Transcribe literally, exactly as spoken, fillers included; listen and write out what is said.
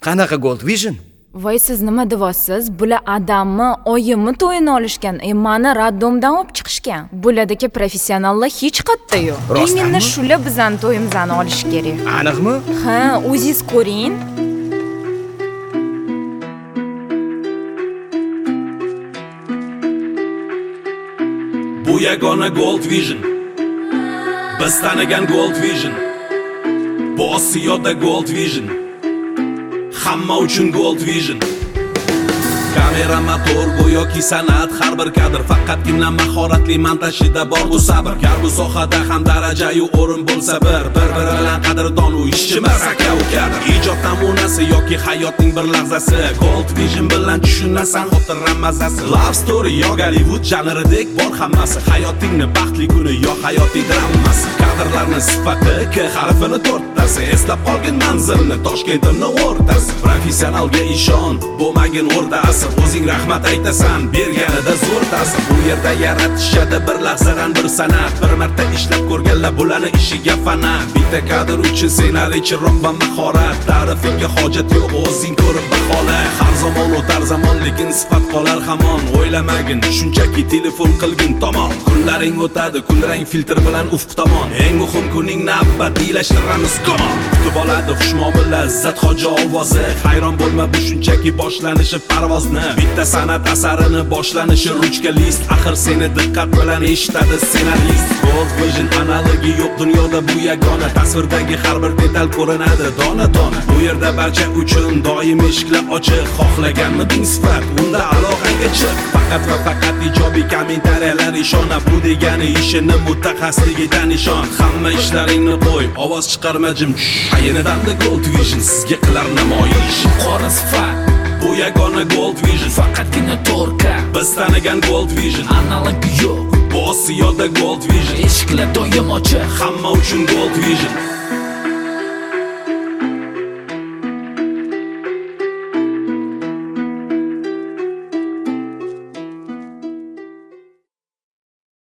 Qanaqa Gold Vision? Voy, siz nima deyapsiz? Bular adammi, oyimmi to'yini olishgan. E, meni raddomdan olib chiqishgan. Bulardagi professionallar hech qayerda yo'q. Именно shular bizning to'yimizni olish kerak. Aniqmi? Ha, o'zingiz ko'ring. Bu yagona Gold Vision. Biz tanigan Gold Vision. Bu Osiyoda Gold Vision. Hamma uchun Gold Vision. Kamera, motor, go'yoki san'at, har bir kadr faqatgina mahoratli montajida bor bu sabr. Gar bu sohada ham daraja-yu o'rin bo'lsa bir, bir-biri bilan qadrdon u ishchimas aka ukadir. Ijod namunasi yoki hayotning bir lahzasi. Gold Vision bilan tushunasan xotira mazasi. Love story yo Hollywood janridek bor hammasi. Hayotingni baxtli kuni yo hayoting dramasi. Kadrlarni sifati K harfini to'rttasi. Eslab qolgin manzilni Toshkentning o'rtasi. Professionalga ishon, bo'lmagin o'rda asr. O'zing rahmat aytasan, berganida zo'r ta'sir. Bu yerda yaratishadi bir lahzadan bir san'at. Bir marta ishlab ko'rganlar bularni ishiga fanat. Bitta kadr uchun ssenariy, chiroq va mahorat. Ta'rifinga hojat yo'q, o'zing ko'rib bahola. Har zamon o'tar zamon, lekin sifat qolar hamon. O'ylamagin, shunchaki telefon qilgin tomon. Kunlaring o'tadi, kulrang filtr bilan ufq tomon. Eng muhim kuningni abadiylashtiramiz komon. Kutib oladi xushmuomala lazzat hoji ovozi. Hayron bo'lma, bu shunchaki boshlanishi parvozni. Bitta san'at asarini boshlanishi ruchka list. Axir seni diqqat bilan eshitadi ssenarist. Gold Vision analogi yo'q dunyoda, bu yagona. Tasvirdagi har bir detal ko'rinadi dona-dona. Bu yerda barcha uchun doim eshiklar ochiq. Xohlaganmiding sifat, unda aloqaga chiq. Faqat va faqat ijobiy kommentariyalar ishona. Bu degani ishini mutaxassisligidan ishon. Hamma ishlaringni qo'y, ovoz chiqarma jim. Qayinidan Gold Vision sizga qilar namoyish. Qora sifat, bu yagona Gold Vision. Faqatgina to'rka biz tanigan Gold Vision. Analogi yo'q, bu Osiyoda Gold Vision. Eshiklar doim ochiq, hamma uchun Gold Vision.